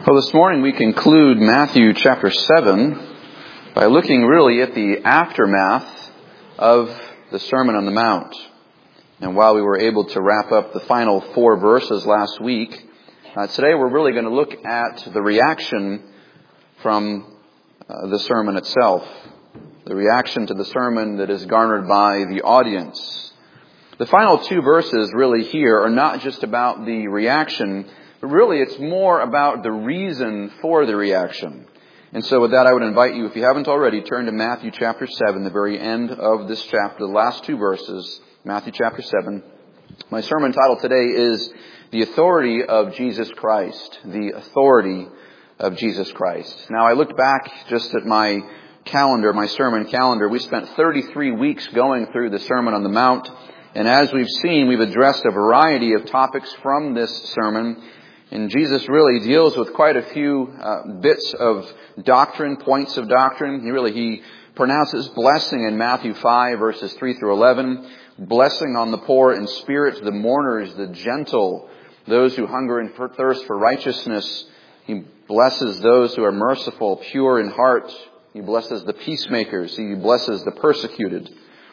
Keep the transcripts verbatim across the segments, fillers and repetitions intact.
Well, this morning we conclude Matthew chapter seven by looking really at the aftermath of the Sermon on the Mount. And while we were able to wrap up the final four verses last week, uh, today we're really going to look at the reaction from uh, the sermon itself. The reaction to the sermon that is garnered by the audience. The final two verses really here are not just about the reaction, but really it's more about the reason for the reaction. And so with that, I would invite you, if you haven't already, turn to Matthew chapter seven, the very end of this chapter, the last two verses, Matthew chapter seven. My sermon title today is The Authority of Jesus Christ. The Authority of Jesus Christ. Now, I looked back just at my calendar, my sermon calendar. We spent thirty-three weeks going through the Sermon on the Mount. And as we've seen, we've addressed a variety of topics from this sermon. And Jesus really deals with quite a few uh, bits of doctrine, points of doctrine. He really, he pronounces blessing in Matthew five, verses three through eleven. Blessing on the poor in spirit, the mourners, the gentle, those who hunger and thirst for righteousness. He blesses those who are merciful, pure in heart. He blesses the peacemakers. He blesses the persecuted.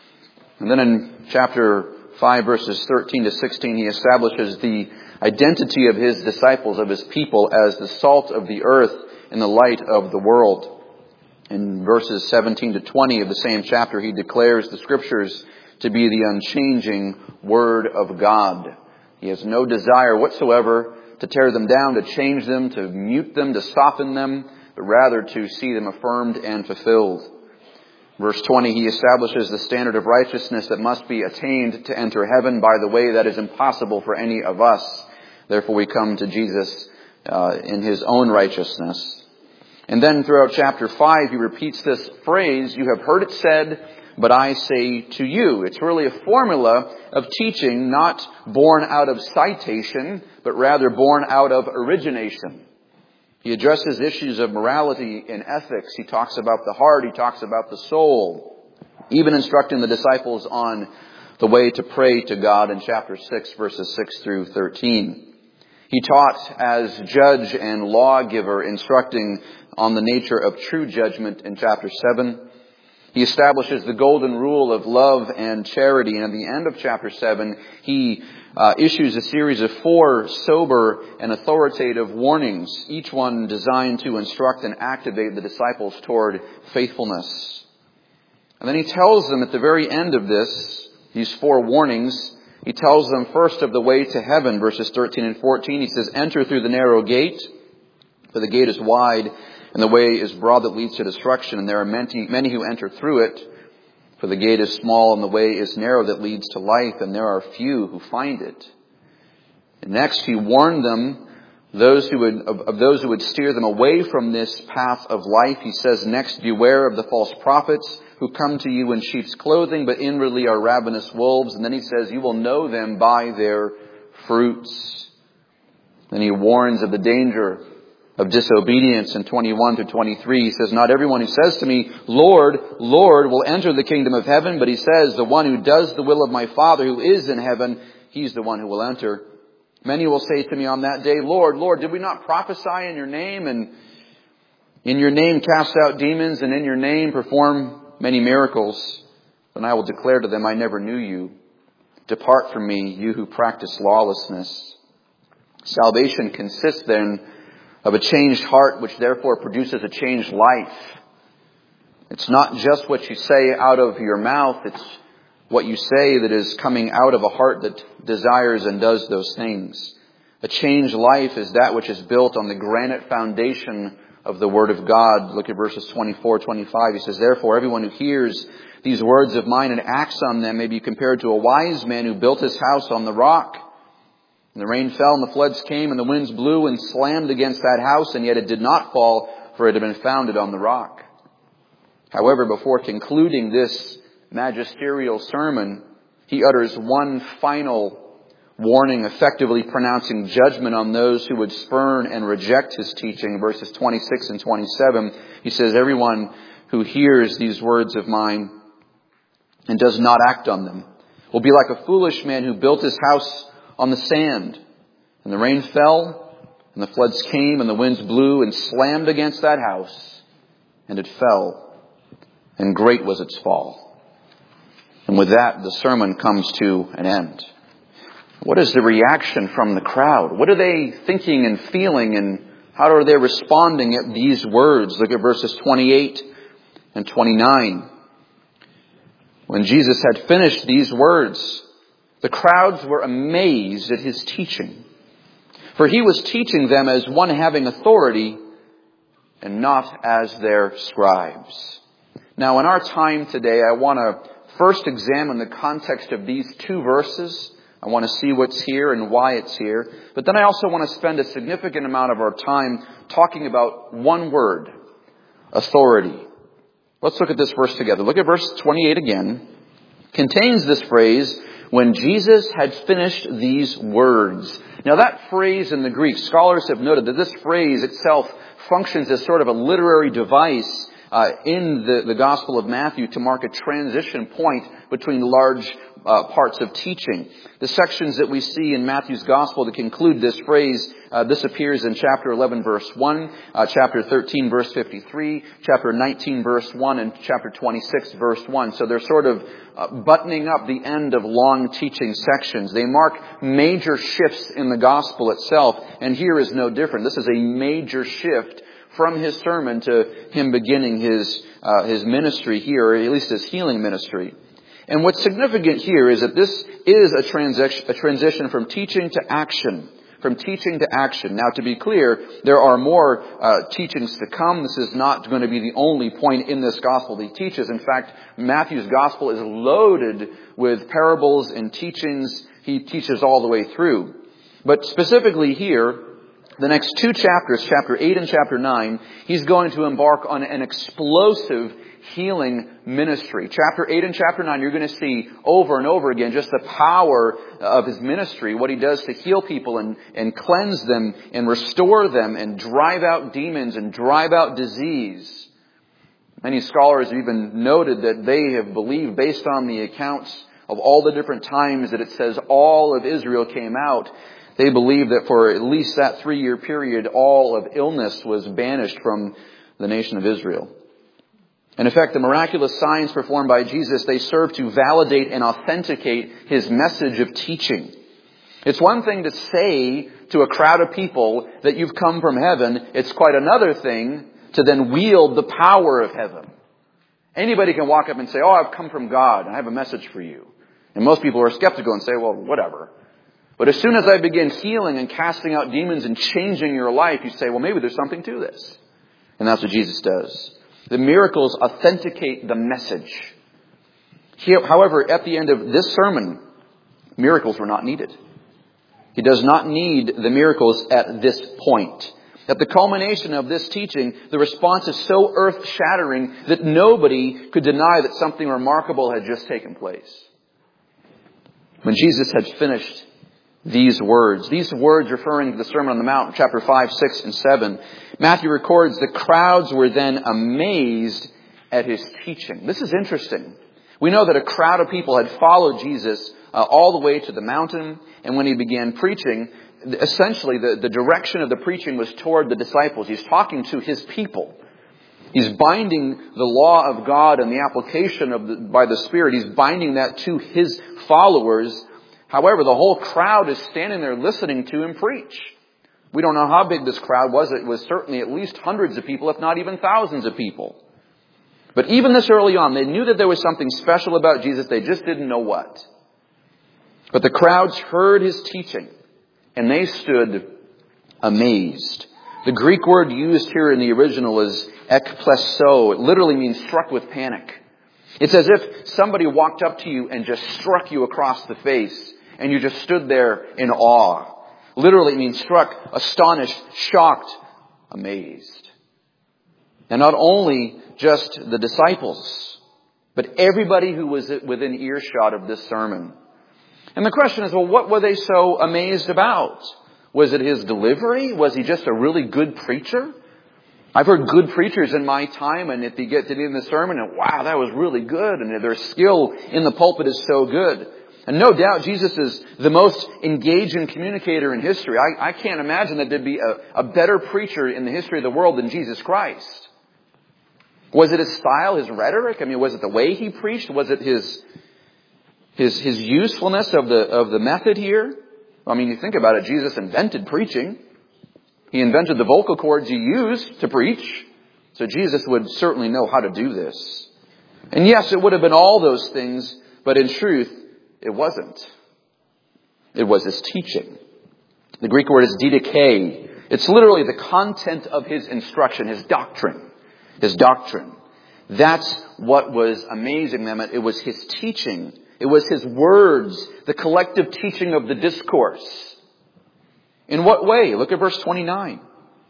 And then in chapter five, verses thirteen to sixteen, he establishes the identity of his disciples, of his people, as the salt of the earth and the light of the world. In verses seventeen to twenty of the same chapter, he declares the Scriptures to be the unchanging Word of God. He has no desire whatsoever to tear them down, to change them, to mute them, to soften them, but rather to see them affirmed and fulfilled. Verse twenty, he establishes the standard of righteousness that must be attained to enter heaven by the way that is impossible for any of us. Therefore we come to Jesus uh, in His own righteousness. And then throughout chapter five, he repeats this phrase, "You have heard it said, but I say to you." It's really a formula of teaching not born out of citation, but rather born out of origination. He addresses issues of morality and ethics. He talks about the heart. He talks about the soul. Even instructing the disciples on the way to pray to God in chapter six, verses six through thirteen. He taught as judge and lawgiver, instructing on the nature of true judgment in chapter seven. He establishes the golden rule of love and charity. And at the end of chapter seven, he uh, issues a series of four sober and authoritative warnings, each one designed to instruct and activate the disciples toward faithfulness. And then he tells them at the very end of this, these four warnings, he tells them first of the way to heaven, verses thirteen and fourteen. He says, "Enter through the narrow gate, for the gate is wide, and the way is broad that leads to destruction, and there are many, many who enter through it. For the gate is small, and the way is narrow that leads to life, and there are few who find it." And next, he warned them, those who would, of, of those who would steer them away from this path of life. He says, "Next, beware of the false prophets who come to you in sheep's clothing, but inwardly are ravenous wolves." And then he says, "You will know them by their fruits." Then he warns of the danger of disobedience in twenty-one to twenty-three. He says, "Not everyone who says to me, 'Lord, Lord,' will enter the kingdom of heaven, but he says, 'The one who does the will of my Father who is in heaven, he's the one who will enter.' Many will say to me on that day, 'Lord, Lord, did we not prophesy in your name, and in your name cast out demons, and in your name perform many miracles?' Then I will declare to them, 'I never knew you. Depart from me, you who practice lawlessness.'" Salvation consists then of a changed heart, which therefore produces a changed life. It's not just what you say out of your mouth, it's what you say that is coming out of a heart that desires and does those things. A changed life is that which is built on the granite foundation of the Word of God. Look at verses twenty-four, twenty-five. He says, "Therefore everyone who hears these words of mine and acts on them may be compared to a wise man who built his house on the rock. And the rain fell, and the floods came, and the winds blew and slammed against that house, and yet it did not fall, for it had been founded on the rock." However, before concluding this magisterial sermon, he utters one final warning, effectively pronouncing judgment on those who would spurn and reject his teaching. Verses twenty-six and twenty-seven, he says, "Everyone who hears these words of mine and does not act on them will be like a foolish man who built his house on the sand. And the rain fell, And the floods came and the winds blew and slammed against that house, and it fell, and great was its fall. And with that, the sermon comes to an end. What is the reaction from the crowd? What are they thinking and feeling, and how are they responding at these words? Look at verses twenty-eight and twenty-nine. When Jesus had finished these words, the crowds were amazed at his teaching. For he was teaching them as one having authority and not as their scribes. Now, in our time today, I want to first examine the context of these two verses. I want to see what's here and why it's here. But then I also want to spend a significant amount of our time talking about one word, authority. Let's look at this verse together. Look at verse twenty-eight again. It contains this phrase, when Jesus had finished these words. Now that phrase in the Greek, scholars have noted that this phrase itself functions as sort of a literary device uh, in the, the Gospel of Matthew to mark a transition point between large uh, parts of teaching. The sections that we see in Matthew's Gospel that conclude this phrase, uh, this appears in chapter eleven, verse one, uh, chapter thirteen, verse fifty-three, chapter nineteen, verse one, and chapter twenty-six, verse one. So they're sort of uh, buttoning up the end of long teaching sections. They mark major shifts in the Gospel itself, and here is no different. This is a major shift from his sermon to him beginning his uh, his ministry here, or at least his healing ministry. And what's significant here is that this is a transition, a transition from teaching to action. From teaching to action. Now, to be clear, there are more uh, teachings to come. This is not going to be the only point in this gospel that he teaches. In fact, Matthew's gospel is loaded with parables and teachings. He teaches all the way through. But specifically here, the next two chapters, chapter eight and chapter nine, he's going to embark on an explosive healing ministry. Chapter eight and chapter nine, you're going to see over and over again just the power of his ministry, what he does to heal people and, and cleanse them and restore them and drive out demons and drive out disease. Many scholars have even noted that they have believed, based on the accounts of all the different times that it says all of Israel came out, they believe that for at least that three-year period, all of illness was banished from the nation of Israel. And in fact, the miraculous signs performed by Jesus, they serve to validate and authenticate his message of teaching. It's one thing to say to a crowd of people that you've come from heaven. It's quite another thing to then wield the power of heaven. Anybody can walk up and say, oh, I've come from God, and I have a message for you. And most people are skeptical and say, well, whatever. But as soon as I begin healing and casting out demons and changing your life, you say, well, maybe there's something to this. And that's what Jesus does. The miracles authenticate the message. Here, however, at the end of this sermon, miracles were not needed. He does not need the miracles at this point. At the culmination of this teaching, the response is so earth-shattering that nobody could deny that something remarkable had just taken place. When Jesus had finished these words, these words referring to the Sermon on the Mount, chapter five, six, and seven, Matthew records the crowds were then amazed at his teaching. This is interesting. We know that a crowd of people had followed Jesus uh, all the way to the mountain, and when he began preaching, essentially the, the direction of the preaching was toward the disciples. He's talking to his people. He's binding the law of God and the application of the, by the Spirit. He's binding that to his followers. However, the whole crowd is standing there listening to him preach. We don't know how big this crowd was. It was certainly at least hundreds of people, if not even thousands of people. But even this early on, they knew that there was something special about Jesus. They just didn't know what. But the crowds heard his teaching, and they stood amazed. The Greek word used here in the original is ekpleso. It literally means struck with panic. It's as if somebody walked up to you and just struck you across the face, and you just stood there in awe. Literally, it means struck, astonished, shocked, amazed. And not only just the disciples, but everybody who was within earshot of this sermon. And the question is, well, what were they so amazed about? Was it his delivery? Was he just a really good preacher? I've heard good preachers in my time, and if they get to the end of the sermon, and wow, that was really good, and their skill in the pulpit is so good. And no doubt Jesus is the most engaging communicator in history. I, I can't imagine that there'd be a, a better preacher in the history of the world than Jesus Christ. Was it his style, his rhetoric? I mean, was it the way he preached? Was it his his his usefulness of the of the method here? I mean, you think about it, Jesus invented preaching. He invented the vocal cords you use to preach. So Jesus would certainly know how to do this. And yes, it would have been all those things, but in truth, it wasn't. It was his teaching. The Greek word is didache. It's literally the content of his instruction, his doctrine. His doctrine. That's what was amazing them. It was his teaching. It was his words, the collective teaching of the discourse. In what way? Look at verse twenty-nine.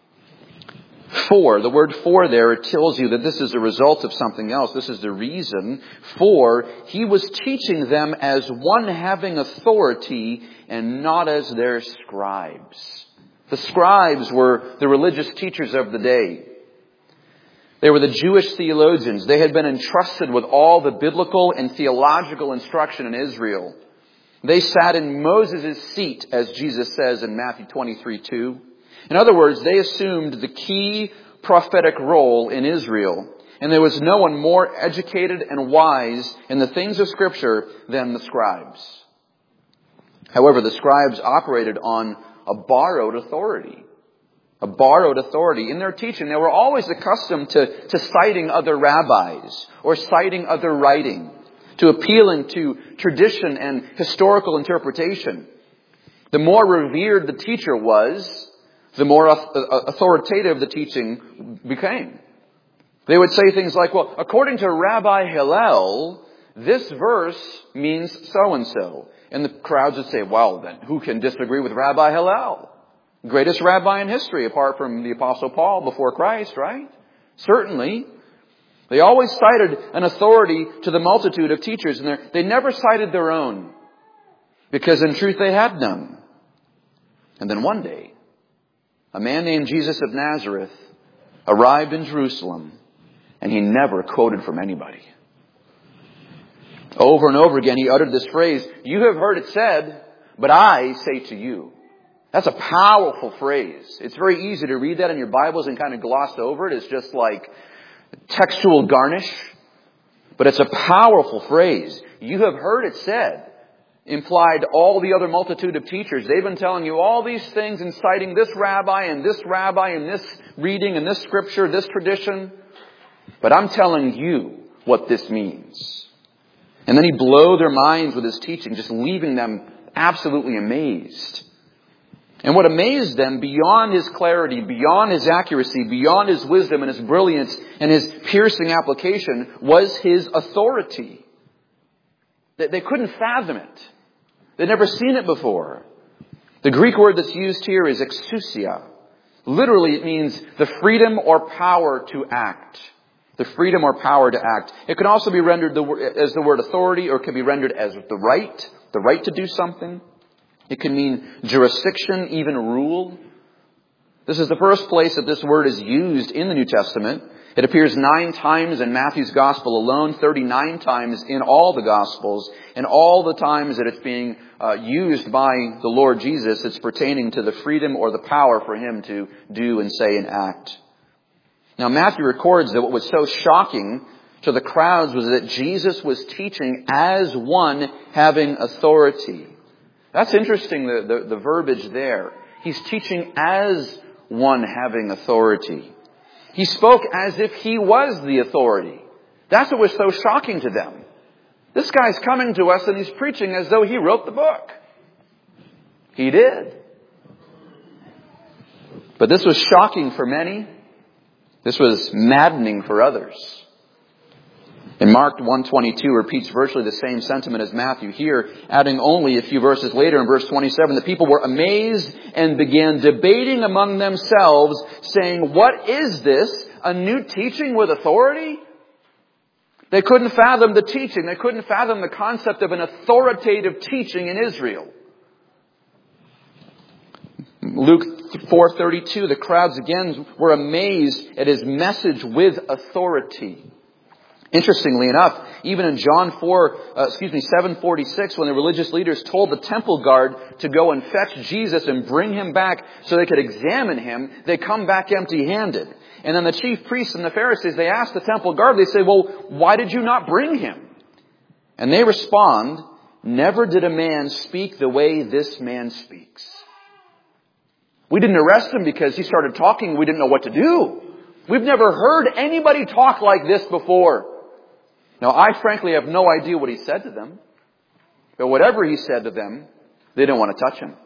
For, the word for there, it tells you that this is a result of something else. This is the reason. For he was teaching them as one having authority and not as their scribes. The scribes were the religious teachers of the day. They were the Jewish theologians. They had been entrusted with all the biblical and theological instruction in Israel. They sat in Moses' seat, as Jesus says in Matthew twenty-three two. In other words, they assumed the key prophetic role in Israel. And there was no one more educated and wise in the things of Scripture than the scribes. However, the scribes operated on a borrowed authority. A borrowed authority. In their teaching, they were always accustomed to, to citing other rabbis or citing other writing, to appealing to tradition and historical interpretation. The more revered the teacher was, the more authoritative the teaching became. They would say things like, well, according to Rabbi Hillel, this verse means so-and-so. And the crowds would say, well, then who can disagree with Rabbi Hillel? Greatest rabbi in history, apart from the Apostle Paul before Christ, right? Certainly. They always cited an authority to the multitude of teachers, and they never cited their own, because in truth they had none. And then one day, a man named Jesus of Nazareth arrived in Jerusalem, and he never quoted from anybody. Over and over again, he uttered this phrase, "You have heard it said, but I say to you." That's a powerful phrase. It's very easy to read that in your Bibles and kind of gloss over it. It's just like textual garnish. But it's a powerful phrase. You have heard it said. Implied all the other multitude of teachers. They've been telling you all these things and citing this rabbi and this rabbi and this reading and this scripture, this tradition. But I'm telling you what this means. And then he blew their minds with his teaching, just leaving them absolutely amazed. And what amazed them beyond his clarity, beyond his accuracy, beyond his wisdom and his brilliance and his piercing application was his authority. They couldn't fathom it. They'd never seen it before. The Greek word that's used here is exousia. Literally, it means the freedom or power to act. The freedom or power to act. It can also be rendered as the word authority, or it can be rendered as the right, the right to do something. It can mean jurisdiction, even rule. This is the first place that this word is used in the New Testament. It appears nine times in Matthew's Gospel alone, thirty-nine times in all the Gospels, and all the times that it's being uh, used by the Lord Jesus, it's pertaining to the freedom or the power for him to do and say and act. Now, Matthew records that what was so shocking to the crowds was that Jesus was teaching as one having authority. That's interesting, the, the, the verbiage there. He's teaching as one having authority. He spoke as if he was the authority. That's what was so shocking to them. This guy's coming to us and he's preaching as though he wrote the book. He did. But this was shocking for many. This was maddening for others. And Mark one twenty-two repeats virtually the same sentiment as Matthew here, adding only a few verses later in verse twenty-seven, the people were amazed and began debating among themselves, saying, "What is this? A new teaching with authority?" They couldn't fathom the teaching. They couldn't fathom the concept of an authoritative teaching in Israel. Luke four thirty-two, the crowds again were amazed at his message with authority. Interestingly enough, even in John four, uh, excuse me, seven forty-six, when the religious leaders told the temple guard to go and fetch Jesus and bring him back so they could examine him, they come back empty-handed. And then the chief priests and the Pharisees, they ask the temple guard, they say, well, why did you not bring him? And they respond, never did a man speak the way this man speaks. We didn't arrest him because he started talking. We didn't know what to do. We've never heard anybody talk like this before. Now, I frankly have no idea what he said to them. But whatever he said to them, they didn't want to touch him.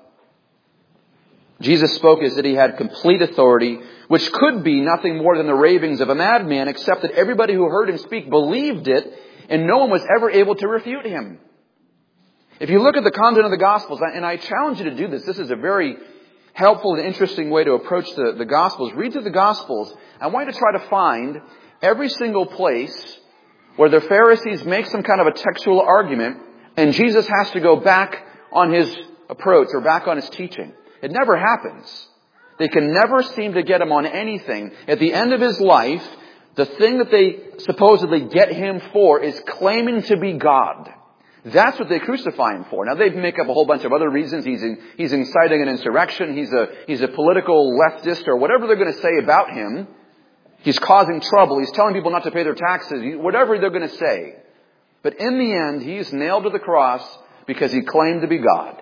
Jesus spoke as that he had complete authority, which could be nothing more than the ravings of a madman, except that everybody who heard him speak believed it, and no one was ever able to refute him. If you look at the content of the Gospels, and I challenge you to do this, this is a very helpful and interesting way to approach the, the Gospels. Read through the Gospels. I want you to try to find every single place where the Pharisees make some kind of a textual argument and Jesus has to go back on his approach or back on his teaching. It never happens. They can never seem to get him on anything. At the end of his life, the thing that they supposedly get him for is claiming to be God. That's what they crucify him for. Now, they make up a whole bunch of other reasons. He's in, he's inciting an insurrection. He's a, he's a political leftist or whatever they're going to say about him. He's causing trouble. He's telling people not to pay their taxes. Whatever they're going to say. But in the end, he's nailed to the cross because he claimed to be God.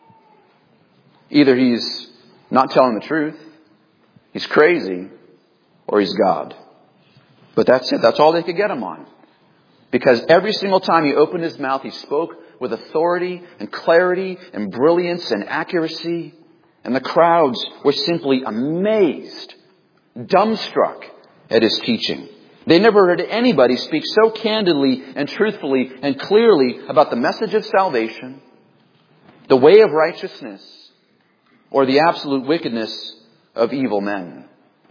Either he's not telling the truth, he's crazy, or he's God. But that's it. That's all they could get him on. Because every single time he opened his mouth, he spoke with authority and clarity and brilliance and accuracy. And the crowds were simply amazed, dumbstruck at his teaching. They never heard anybody speak so candidly and truthfully and clearly about the message of salvation, the way of righteousness, or the absolute wickedness of evil men.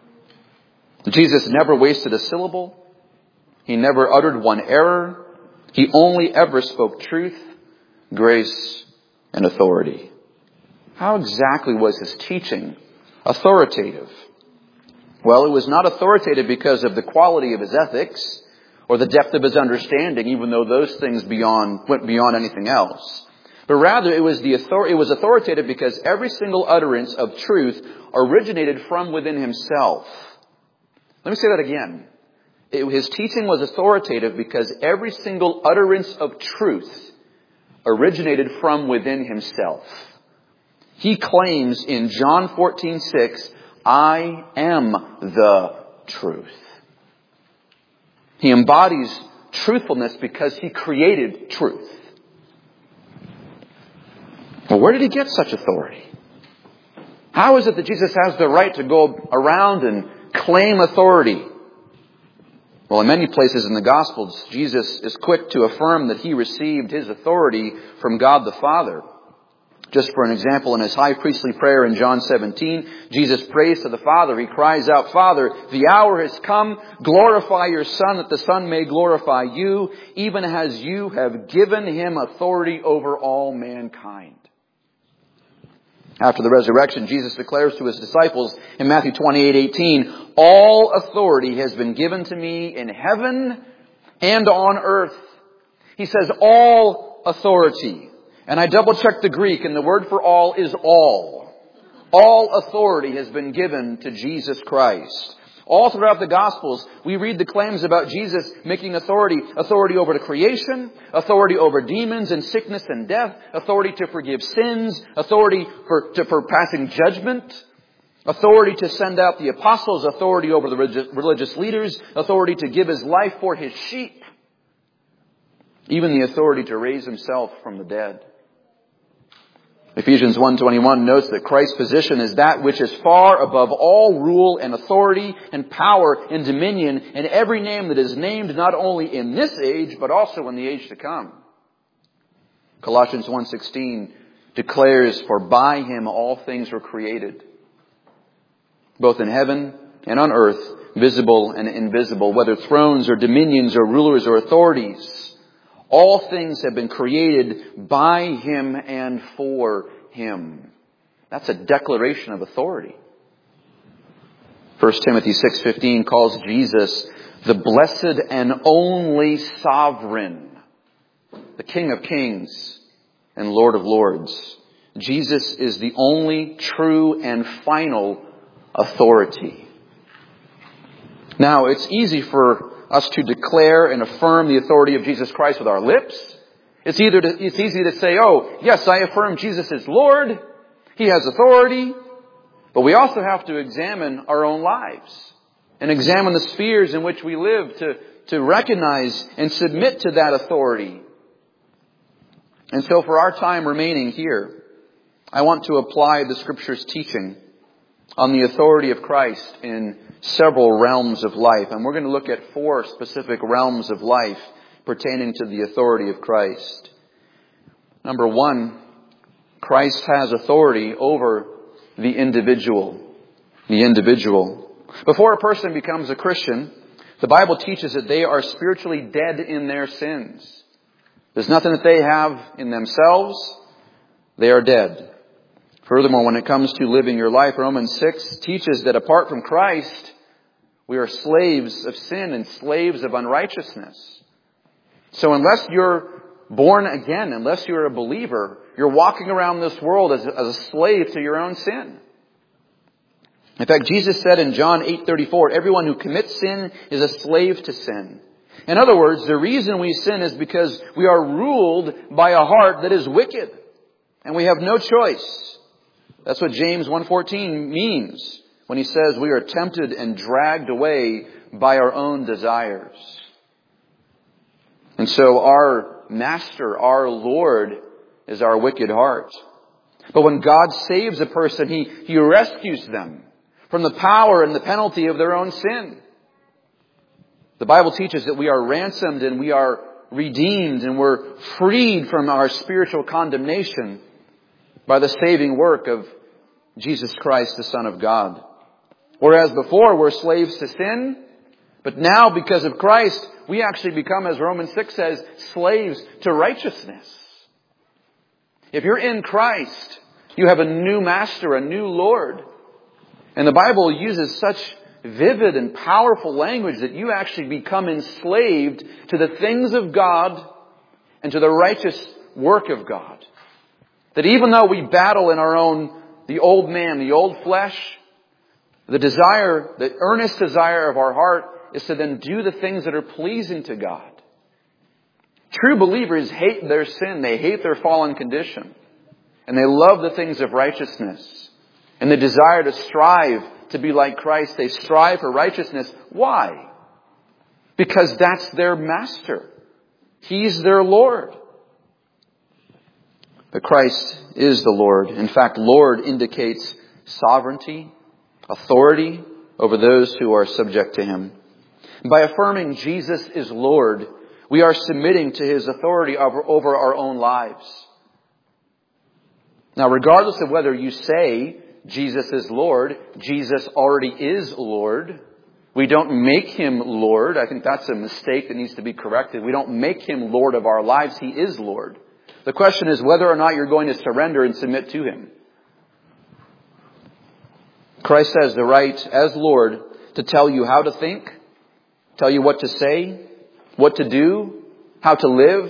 Jesus never wasted a syllable. He never uttered one error. He only ever spoke truth, grace, and authority. How exactly was his teaching authoritative? Well, it was not authoritative because of the quality of his ethics or the depth of his understanding, even though those things beyond went beyond anything else. But rather, it was the author- it was authoritative because every single utterance of truth originated from within himself. Let me say that again. It, his teaching was authoritative because every single utterance of truth originated from within himself. He claims in John fourteen six, I am the truth. He embodies truthfulness because he created truth. Well, where did he get such authority? How is it that Jesus has the right to go around and claim authority? Well, in many places in the Gospels, Jesus is quick to affirm that he received his authority from God the Father. Just for an example, in his high priestly prayer in John seventeen, Jesus prays to the Father. He cries out, Father, the hour has come. Glorify your Son, that the Son may glorify you, even as you have given him authority over all mankind. After the resurrection, Jesus declares to his disciples in Matthew twenty-eight eighteen, all authority has been given to me in heaven and on earth. He says all authority. And I double checked the Greek, and the word for all is all. All authority has been given to Jesus Christ. All throughout the Gospels, we read the claims about Jesus making authority, authority over the creation, authority over demons and sickness and death, authority to forgive sins, authority for, to, for passing judgment, authority to send out the apostles, authority over the religious, religious leaders, authority to give his life for his sheep, even the authority to raise himself from the dead. Ephesians one twenty-one notes that Christ's position is that which is far above all rule and authority and power and dominion and every name that is named not only in this age but also in the age to come. Colossians one sixteen declares, for by him all things were created, both in heaven and on earth, visible and invisible, whether thrones or dominions or rulers or authorities. All things have been created by him and for him. That's a declaration of authority. First Timothy six fifteen calls Jesus the blessed and only sovereign, the King of Kings and Lord of Lords. Jesus is the only true and final authority. Now, it's easy for us to declare and affirm the authority of Jesus Christ with our lips. It's either to, it's easy to say, oh, yes, I affirm Jesus is Lord. He has authority. But we also have to examine our own lives and examine the spheres in which we live to, to recognize and submit to that authority. And so for our time remaining here, I want to apply the Scripture's teaching on the authority of Christ in several realms of life. And we're going to look at four specific realms of life pertaining to the authority of Christ. Number one, Christ has authority over the individual. The individual. Before a person becomes a Christian, the Bible teaches that they are spiritually dead in their sins. There's nothing that they have in themselves. They are dead. Furthermore, when it comes to living your life, Romans six teaches that apart from Christ, we are slaves of sin and slaves of unrighteousness. So unless you're born again, unless you're a believer, you're walking around this world as a, as a slave to your own sin. In fact, Jesus said in John eight thirty-four, everyone who commits sin is a slave to sin. In other words, the reason we sin is because we are ruled by a heart that is wicked. And we have no choice. That's what James one fourteen means when he says we are tempted and dragged away by our own desires. And so our master, our Lord, is our wicked heart. But when God saves a person, He, He rescues them from the power and the penalty of their own sin. The Bible teaches that we are ransomed and we are redeemed and we're freed from our spiritual condemnation by the saving work of Jesus Christ, the Son of God. Whereas before we're slaves to sin, but now because of Christ, we actually become, as Romans six says, slaves to righteousness. If you're in Christ, you have a new master, a new Lord. And the Bible uses such vivid and powerful language that you actually become enslaved to the things of God and to the righteous work of God. That even though we battle in our own, the old man, the old flesh, the desire, the earnest desire of our heart is to then do the things that are pleasing to God. True believers hate their sin. They hate their fallen condition. And they love the things of righteousness. And the desire to strive to be like Christ. They strive for righteousness. Why? Because that's their master. He's their Lord. But Christ is the Lord. In fact, Lord indicates sovereignty, authority over those who are subject to Him. By affirming Jesus is Lord, we are submitting to His authority over, over our own lives. Now, regardless of whether you say Jesus is Lord, Jesus already is Lord. We don't make Him Lord. I think that's a mistake that needs to be corrected. We don't make Him Lord of our lives. He is Lord. The question is whether or not you're going to surrender and submit to Him. Christ has the right, as Lord, to tell you how to think, tell you what to say, what to do, how to live.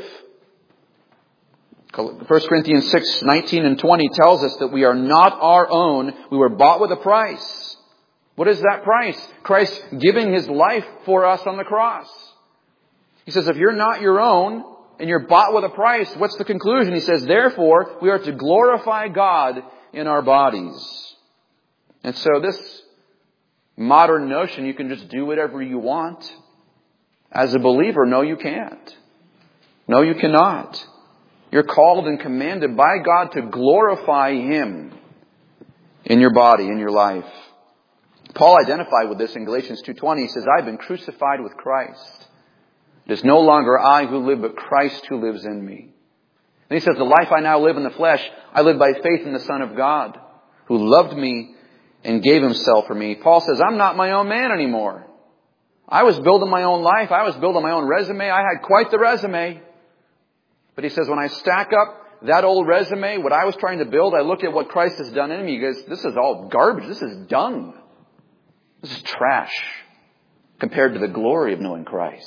First Corinthians six, nineteen and twenty tells us that we are not our own. We were bought with a price. What is that price? Christ giving His life for us on the cross. He says, if you're not your own and you're bought with a price, what's the conclusion? He says, therefore, we are to glorify God in our bodies. And so this modern notion, you can just do whatever you want. As a believer, no, you can't. No, you cannot. You're called and commanded by God to glorify Him in your body, in your life. Paul identified with this in Galatians two twenty. He says, I've been crucified with Christ. It is no longer I who live, but Christ who lives in me. And he says, the life I now live in the flesh, I live by faith in the Son of God, who loved me and gave Himself for me. Paul says, I'm not my own man anymore. I was building my own life. I was building my own resume. I had quite the resume. But he says, when I stack up that old resume, what I was trying to build, I look at what Christ has done in me. He goes, this is all garbage. This is dung. This is trash compared to the glory of knowing Christ.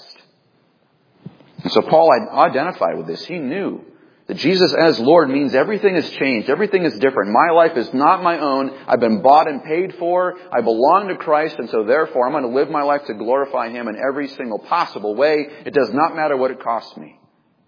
And so Paul identified with this. He knew that Jesus as Lord means everything has changed. Everything is different. My life is not my own. I've been bought and paid for. I belong to Christ, and so therefore I'm going to live my life to glorify Him in every single possible way. It does not matter what it costs me.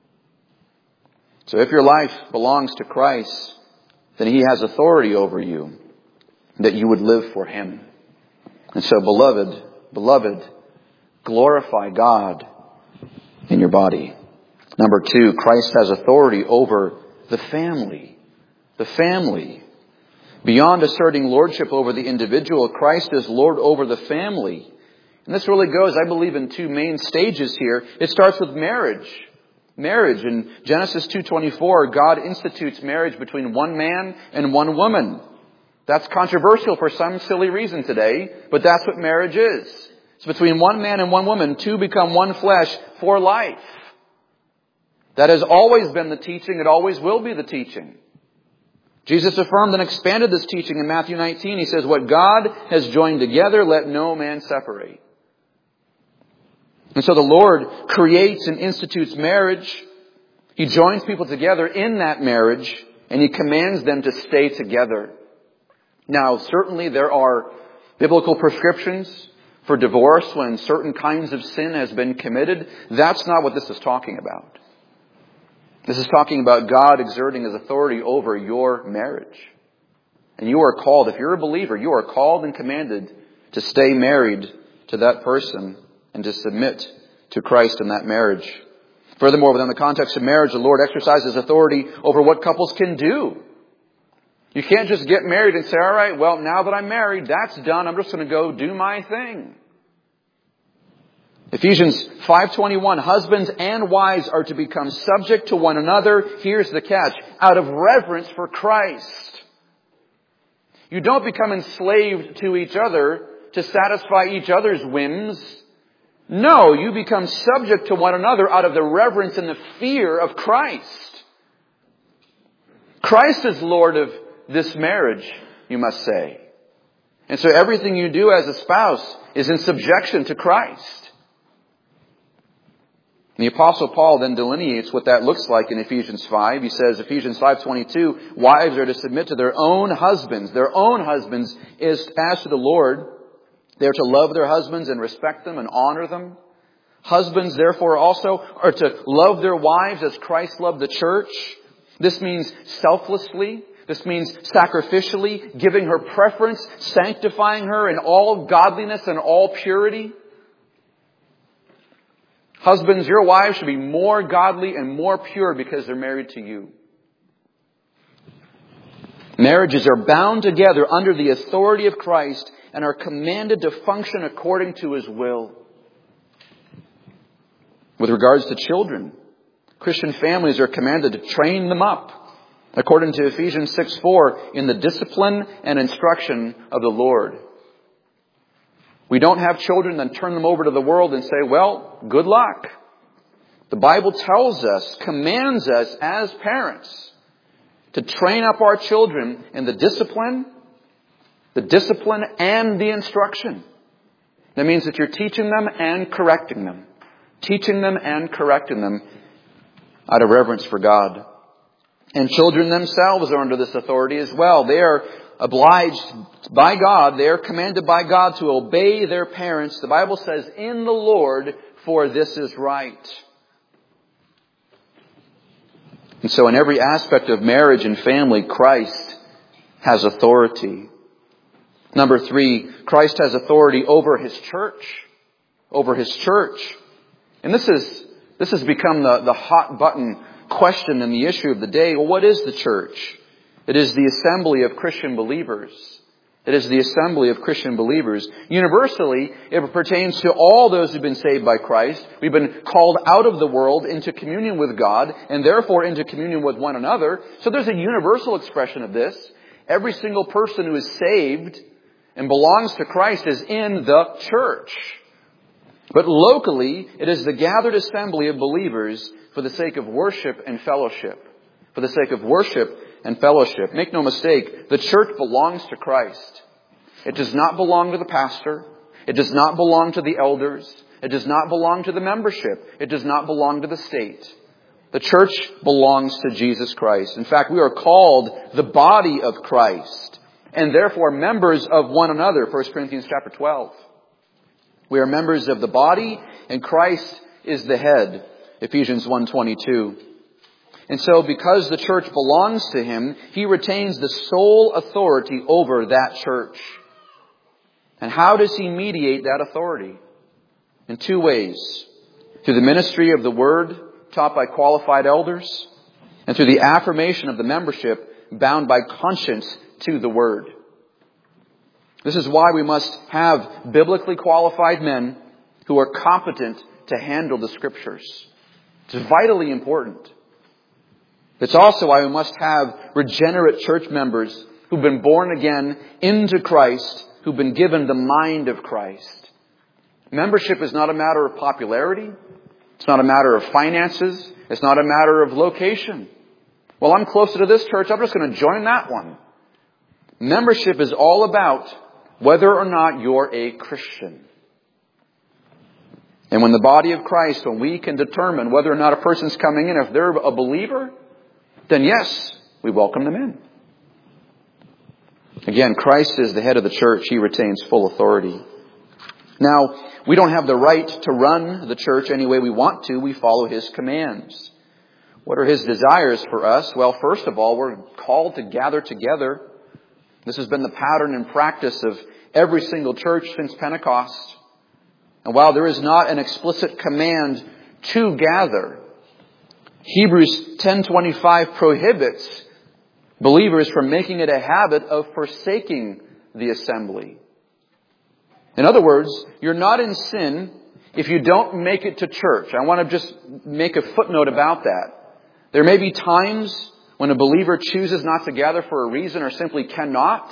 So if your life belongs to Christ, then He has authority over you, that you would live for Him. And so, beloved, beloved, glorify God in your body. Number two, Christ has authority over the family. The family. Beyond asserting lordship over the individual, Christ is Lord over the family. And this really goes, I believe, in two main stages here. It starts with marriage. Marriage. In Genesis two twenty-four, God institutes marriage between one man and one woman. That's controversial for some silly reason today, but that's what marriage is. It's between one man and one woman. Two become one flesh for life. That has always been the teaching. It always will be the teaching. Jesus affirmed and expanded this teaching in Matthew nineteen. He says, what God has joined together, let no man separate. And so the Lord creates and institutes marriage. He joins people together in that marriage, and He commands them to stay together. Now, certainly there are biblical prescriptions for divorce when certain kinds of sin has been committed. That's not what this is talking about. This is talking about God exerting His authority over your marriage. And you are called, if you're a believer, you are called and commanded to stay married to that person and to submit to Christ in that marriage. Furthermore, within the context of marriage, the Lord exercises authority over what couples can do. You can't just get married and say, all right, well, now that I'm married, that's done. I'm just going to go do my thing. Ephesians five twenty-one, husbands and wives are to become subject to one another. Here's the catch. Out of reverence for Christ. You don't become enslaved to each other to satisfy each other's whims. No, you become subject to one another out of the reverence and the fear of Christ. Christ is Lord of this marriage, you must say. And so everything you do as a spouse is in subjection to Christ. The Apostle Paul then delineates what that looks like in Ephesians five. He says, Ephesians five twenty-two, wives are to submit to their own husbands. Their own husbands is as to the Lord. They are to love their husbands and respect them and honor them. Husbands, therefore, also are to love their wives as Christ loved the church. This means selflessly. This means sacrificially, giving her preference, sanctifying her in all godliness and all purity. Husbands, your wives should be more godly and more pure because they're married to you. Marriages are bound together under the authority of Christ and are commanded to function according to His will. With regards to children, Christian families are commanded to train them up, according to Ephesians six four, in the discipline and instruction of the Lord. We don't have children and turn them over to the world and say, well, good luck. The Bible tells us, commands us as parents to train up our children in the discipline, the discipline and the instruction. That means that you're teaching them and correcting them. Teaching them and correcting them out of reverence for God. And children themselves are under this authority as well. They are obliged by God, they are commanded by God to obey their parents. The Bible says, in the Lord, for this is right. And so in every aspect of marriage and family, Christ has authority. Number three, Christ has authority over His church. Over His church. And this is this has become the, the hot button question and the issue of the day. Well, what is the church? It is the assembly of Christian believers. It is the assembly of Christian believers. Universally, it pertains to all those who've been saved by Christ. We've been called out of the world into communion with God and therefore into communion with one another. So there's a universal expression of this. Every single person who is saved and belongs to Christ is in the church. But locally, it is the gathered assembly of believers for the sake of worship and fellowship. For the sake of worship and fellowship. Make no mistake, the church belongs to Christ. It does not belong to the pastor. It does not belong to the elders. It does not belong to the membership. It does not belong to the state. The church belongs to Jesus Christ. In fact, we are called the body of Christ and therefore members of one another. First Corinthians chapter twelve. We are members of the body and Christ is the head. Ephesians one twenty-two. And so because the church belongs to Him, He retains the sole authority over that church. And how does He mediate that authority? In two ways. Through the ministry of the Word taught by qualified elders, and through the affirmation of the membership bound by conscience to the Word. This is why we must have biblically qualified men who are competent to handle the Scriptures. It's vitally important. It's also why we must have regenerate church members who've been born again into Christ, who've been given the mind of Christ. Membership is not a matter of popularity. It's not a matter of finances. It's not a matter of location. Well, I'm closer to this church. I'm just going to join that one. Membership is all about whether or not you're a Christian. And when the body of Christ, when we can determine whether or not a person's coming in, if they're a believer, then yes, we welcome them in. Again, Christ is the head of the church. He retains full authority. Now, we don't have the right to run the church any way we want to. We follow His commands. What are His desires for us? Well, first of all, we're called to gather together. This has been the pattern and practice of every single church since Pentecost. And while there is not an explicit command to gather, Hebrews ten twenty-five prohibits believers from making it a habit of forsaking the assembly. In other words, you're not in sin if you don't make it to church. I want to just make a footnote about that. There may be times when a believer chooses not to gather for a reason or simply cannot.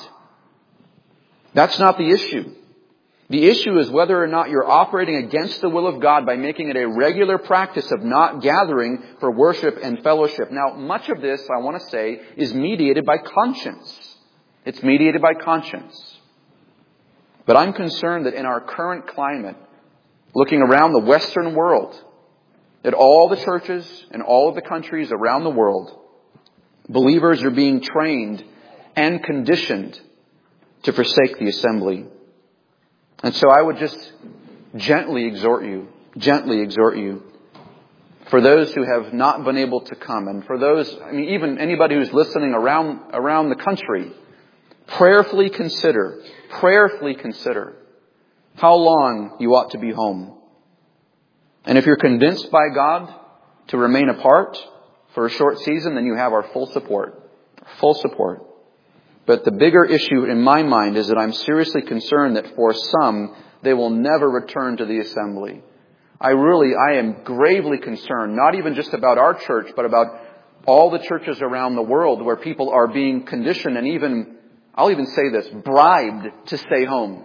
That's not the issue. The issue is whether or not you're operating against the will of God by making it a regular practice of not gathering for worship and fellowship. Now, much of this, I want to say, is mediated by conscience. It's mediated by conscience. But I'm concerned that in our current climate, looking around the Western world, at all the churches in all of the countries around the world, believers are being trained and conditioned to forsake the assembly. And so I would just gently exhort you, gently exhort you, for those who have not been able to come, and for those, I mean, even anybody who's listening around, around the country, prayerfully consider, prayerfully consider how long you ought to be home. And if you're convinced by God to remain apart for a short season, then you have our full support. Full support. But the bigger issue in my mind is that I'm seriously concerned that for some, they will never return to the assembly. I really, I am gravely concerned, not even just about our church, but about all the churches around the world where people are being conditioned and even, I'll even say this, bribed to stay home.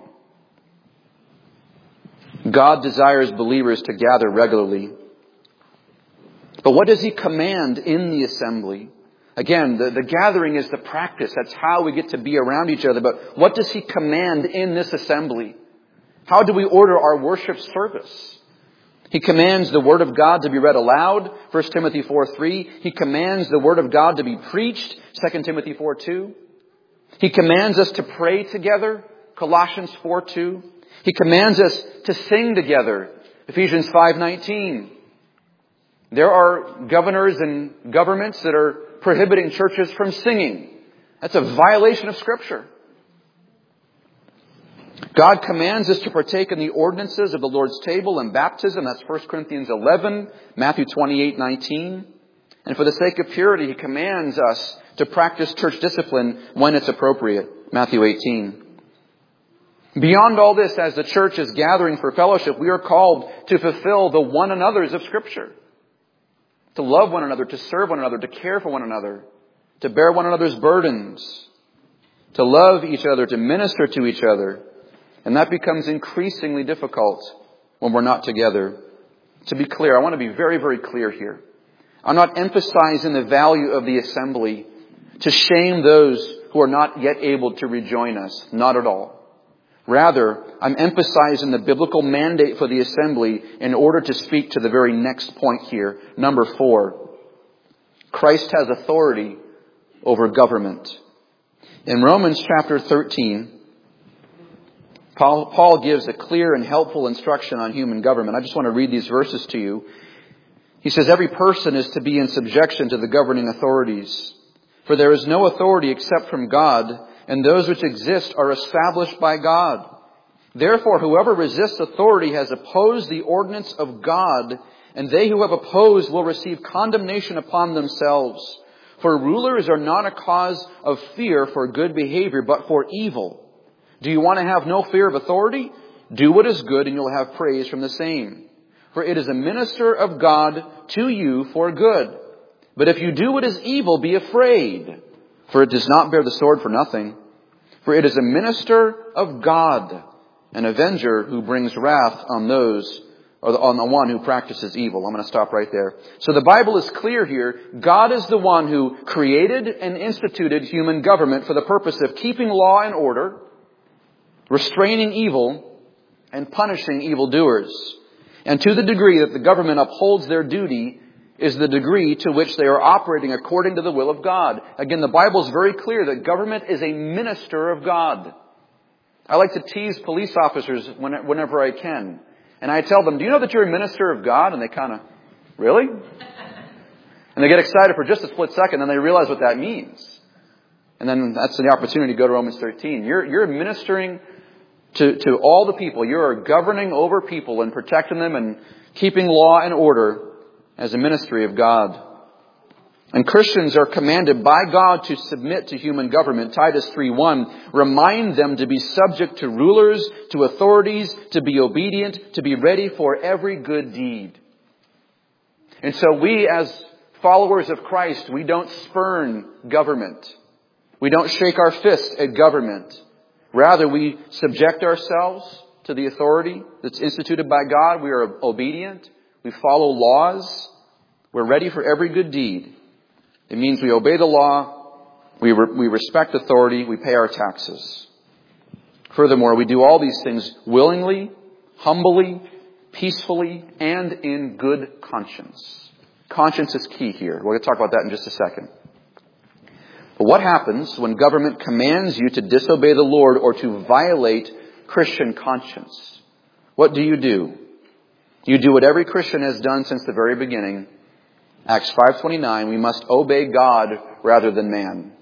God desires believers to gather regularly. But what does He command in the assembly? Again, the, the gathering is the practice. That's how we get to be around each other. But what does He command in this assembly? How do we order our worship service? He commands the Word of God to be read aloud, First Timothy four three. He commands the Word of God to be preached, Second Timothy four two. He commands us to pray together, Colossians four two. He commands us to sing together, Ephesians five nineteen. There are governors and governments that are prohibiting churches from singing. That's a violation of Scripture. God commands us to partake in the ordinances of the Lord's table and baptism. That's First Corinthians eleven, Matthew twenty-eight nineteen. And for the sake of purity, He commands us to practice church discipline when it's appropriate. Matthew eighteen. Beyond all this, as the church is gathering for fellowship, we are called to fulfill the one another's of Scripture. To love one another, to serve one another, to care for one another, to bear one another's burdens, to love each other, to minister to each other. And that becomes increasingly difficult when we're not together. To be clear, I want to be very, very clear here. I'm not emphasizing the value of the assembly to shame those who are not yet able to rejoin us. Not at all. Rather, I'm emphasizing the biblical mandate for the assembly in order to speak to the very next point here. Number four, Christ has authority over government. In Romans chapter thirteen, Paul, Paul gives a clear and helpful instruction on human government. I just want to read these verses to you. He says, every person is to be in subjection to the governing authorities. For there is no authority except from God, and those which exist are established by God. Therefore, whoever resists authority has opposed the ordinance of God, and they who have opposed will receive condemnation upon themselves. For rulers are not a cause of fear for good behavior, but for evil. Do you want to have no fear of authority? Do what is good, and you'll have praise from the same. For it is a minister of God to you for good. But if you do what is evil, be afraid, for it does not bear the sword for nothing. For it is a minister of God, an avenger who brings wrath on those, or on the one who practices evil. I'm going to stop right there. So the Bible is clear here. God is the one who created and instituted human government for the purpose of keeping law and order, restraining evil, and punishing evildoers. And to the degree that the government upholds their duty is the degree to which they are operating according to the will of God. Again, the Bible is very clear that government is a minister of God. I like to tease police officers whenever I can. And I tell them, do you know that you're a minister of God? And they kind of, really? And they get excited for just a split second, and then they realize what that means. And then that's the opportunity to go to Romans thirteen. You're, you're ministering to, to all the people. You are governing over people and protecting them and keeping law and order as a ministry of God. And Christians are commanded by God to submit to human government. Titus three one, remind them to be subject to rulers, to authorities, to be obedient, to be ready for every good deed. And so we as followers of Christ, we don't spurn government. We don't shake our fist at government. Rather, we subject ourselves to the authority that's instituted by God. We are obedient. We follow laws. We're ready for every good deed. It means we obey the law. We, re- we respect authority. We pay our taxes. Furthermore, we do all these things willingly, humbly, peacefully, and in good conscience. Conscience is key here. We're going to talk about that in just a second. But what happens when government commands you to disobey the Lord or to violate Christian conscience? What do you do? You do what every Christian has done since the very beginning. Acts five twenty-nine, we must obey God rather than man.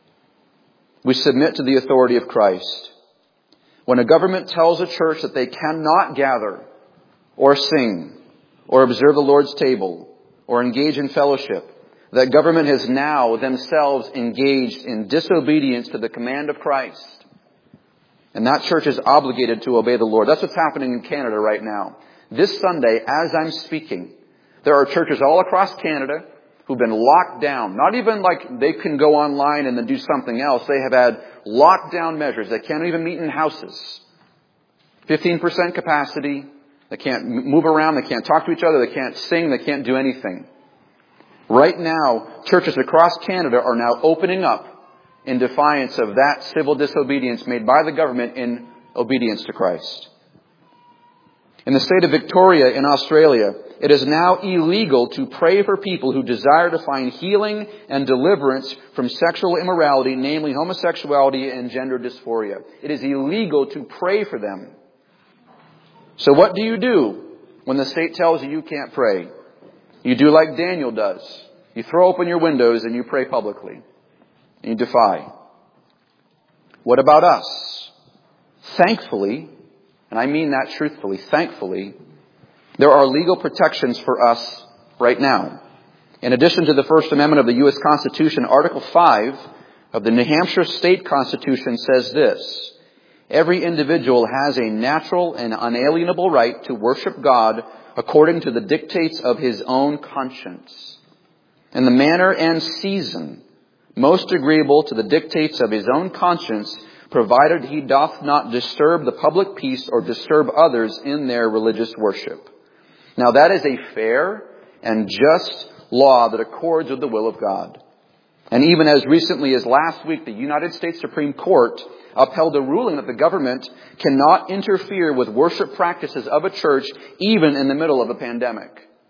We submit to the authority of Christ. When a government tells a church that they cannot gather or sing or observe the Lord's table or engage in fellowship, that government has now themselves engaged in disobedience to the command of Christ. And that church is obligated to obey the Lord. That's what's happening in Canada right now. This Sunday, as I'm speaking, there are churches all across Canada who've been locked down. Not even like they can go online and then do something else. They have had lockdown measures. They can't even meet in houses. fifteen percent capacity. They can't move around. They can't talk to each other. They can't sing. They can't do anything. Right now, churches across Canada are now opening up in defiance of that civil disobedience made by the government in obedience to Christ. In the state of Victoria in Australia, it is now illegal to pray for people who desire to find healing and deliverance from sexual immorality, namely homosexuality and gender dysphoria. It is illegal to pray for them. So what do you do when the state tells you you can't pray? You do like Daniel does. You throw open your windows and you pray publicly. And you defy. What about us? Thankfully, and I mean that truthfully, thankfully, there are legal protections for us right now. In addition to the First Amendment of the U S Constitution, Article five of the New Hampshire State Constitution says this: every individual has a natural and unalienable right to worship God according to the dictates of his own conscience, in the manner and season most agreeable to the dictates of his own conscience, provided he doth not disturb the public peace or disturb others in their religious worship. Now that is a fair and just law that accords with the will of God. And even as recently as last week, the United States Supreme Court upheld a ruling that the government cannot interfere with worship practices of a church, even in the middle of a pandemic.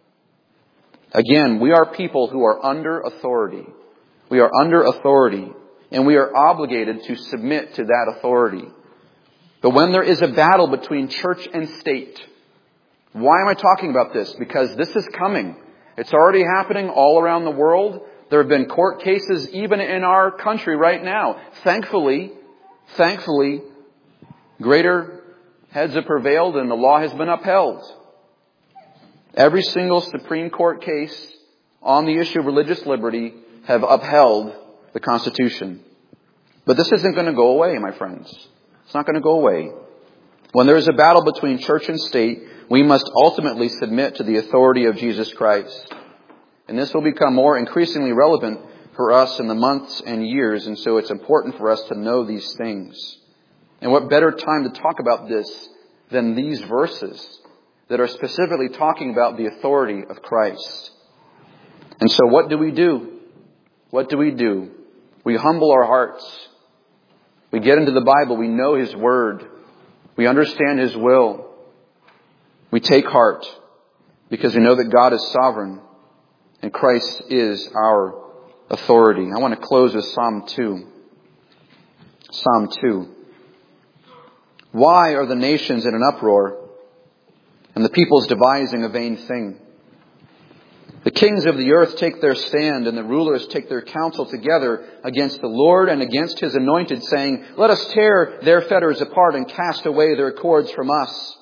Again, we are people who are under authority. We are under authority, and we are obligated to submit to that authority. But when there is a battle between church and state, why am I talking about this? Because this is coming. It's already happening all around the world. There have been court cases even in our country right now. Thankfully, thankfully, greater heads have prevailed and the law has been upheld. Every single Supreme Court case on the issue of religious liberty have upheld the Constitution. But this isn't going to go away, my friends. It's not going to go away. When there is a battle between church and state, we must ultimately submit to the authority of Jesus Christ. And this will become more increasingly relevant for us in the months and years, and so it's important for us to know these things. And what better time to talk about this than these verses that are specifically talking about the authority of Christ. And so what do we do? What do we do? We humble our hearts. We get into the Bible. We know His Word. We understand His will. We take heart because we know that God is sovereign and Christ is our authority. I want to close with Psalm two. Psalm two. Why are the nations in an uproar and the peoples devising a vain thing? The kings of the earth take their stand, and the rulers take their counsel together against the Lord and against His anointed, saying, "Let us tear their fetters apart and cast away their cords from us."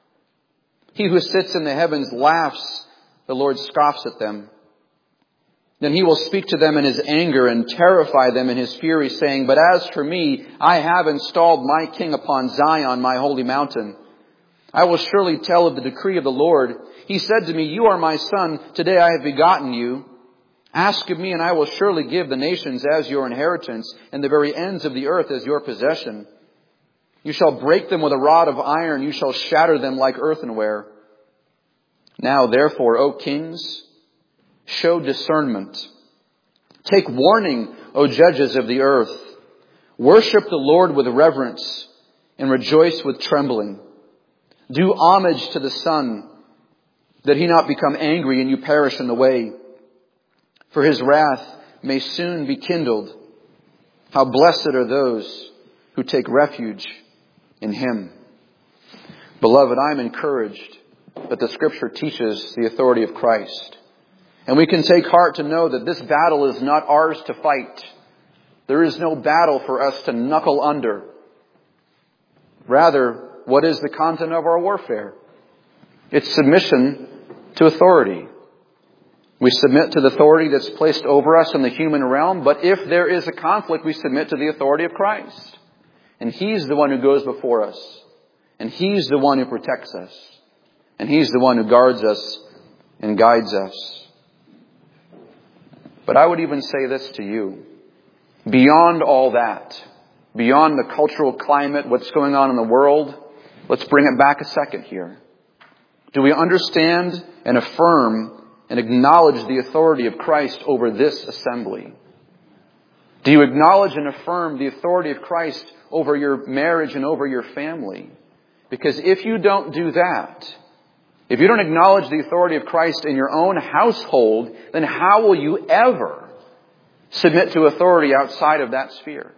He who sits in the heavens laughs. The Lord scoffs at them. Then He will speak to them in His anger and terrify them in His fury, saying, "But as for me, I have installed my king upon Zion, my holy mountain. I will surely tell of the decree of the Lord. He said to me, 'You are my son. Today I have begotten you. Ask of me, and I will surely give the nations as your inheritance, and the very ends of the earth as your possession. You shall break them with a rod of iron. You shall shatter them like earthenware.' Now therefore, O kings, show discernment. Take warning, O judges of the earth. Worship the Lord with reverence and rejoice with trembling. Do homage to the Son, that He not become angry and you perish in the way. For His wrath may soon be kindled. How blessed are those who take refuge in Him." Beloved, I am encouraged that the Scripture teaches the authority of Christ. And we can take heart to know that this battle is not ours to fight. There is no battle for us to knuckle under. Rather, what is the content of our warfare? It's submission to authority. We submit to the authority that's placed over us in the human realm, but if there is a conflict, we submit to the authority of Christ. And He's the one who goes before us. And He's the one who protects us. And He's the one who guards us and guides us. But I would even say this to you. Beyond all that, beyond the cultural climate, what's going on in the world, let's bring it back a second here. Do we understand and affirm and acknowledge the authority of Christ over this assembly? Do you acknowledge and affirm the authority of Christ over your marriage and over your family? Because if you don't do that, if you don't acknowledge the authority of Christ in your own household, then how will you ever submit to authority outside of that sphere?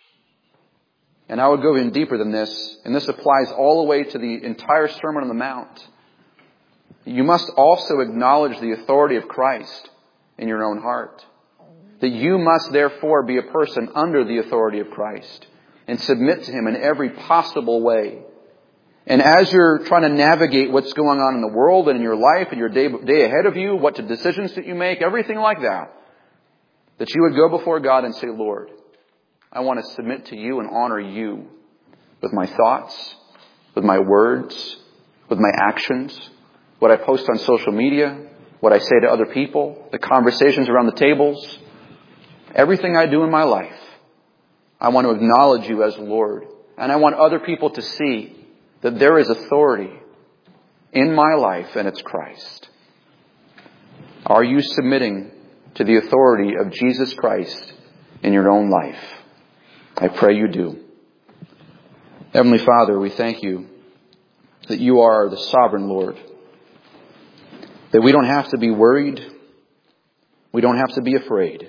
And I would go in deeper than this, and this applies all the way to the entire Sermon on the Mount. You must also acknowledge the authority of Christ in your own heart. That you must therefore be a person under the authority of Christ and submit to Him in every possible way. And as you're trying to navigate what's going on in the world and in your life and your day, day ahead of you, what decisions that you make, everything like that, that you would go before God and say, "Lord, I want to submit to You and honor You with my thoughts, with my words, with my actions, what I post on social media, what I say to other people, the conversations around the tables, everything I do in my life. I want to acknowledge You as Lord. And I want other people to see that there is authority in my life, and it's Christ." Are you submitting to the authority of Jesus Christ in your own life? I pray you do. Heavenly Father, we thank you that you are the sovereign Lord, that we don't have to be worried. We don't have to be afraid.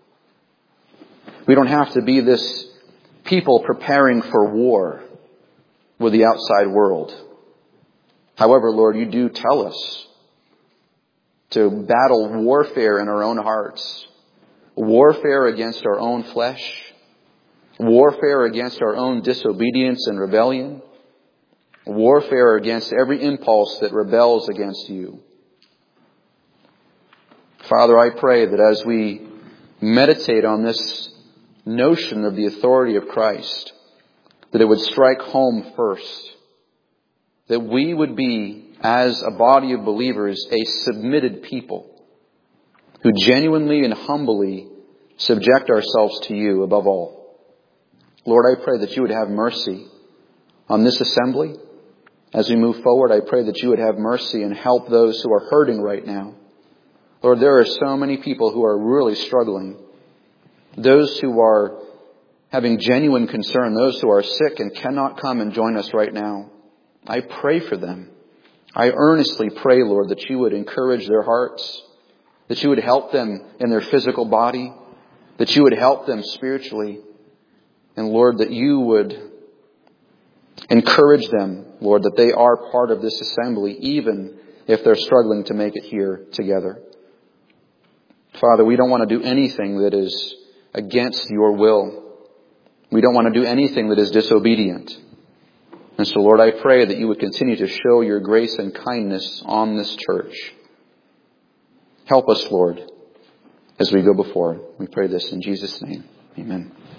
We don't have to be this people preparing for war with the outside world. However, Lord, you do tell us to battle warfare in our own hearts, warfare against our own flesh, warfare against our own disobedience and rebellion, warfare against every impulse that rebels against you. Father, I pray that as we meditate on this notion of the authority of Christ, that it would strike home first, that we would be, as a body of believers, a submitted people who genuinely and humbly subject ourselves to you above all. Lord, I pray that you would have mercy on this assembly. As we move forward, I pray that you would have mercy and help those who are hurting right now. Lord, there are so many people who are really struggling. Those who are having genuine concern, those who are sick and cannot come and join us right now. I pray for them. I earnestly pray, Lord, that you would encourage their hearts, that you would help them in their physical body, that you would help them spiritually, and Lord, that you would encourage them, Lord, that they are part of this assembly, even if they're struggling to make it here together. Father, we don't want to do anything that is against your will. We don't want to do anything that is disobedient. And so, Lord, I pray that you would continue to show your grace and kindness on this church. Help us, Lord, as we go before. We pray this in Jesus' name. Amen.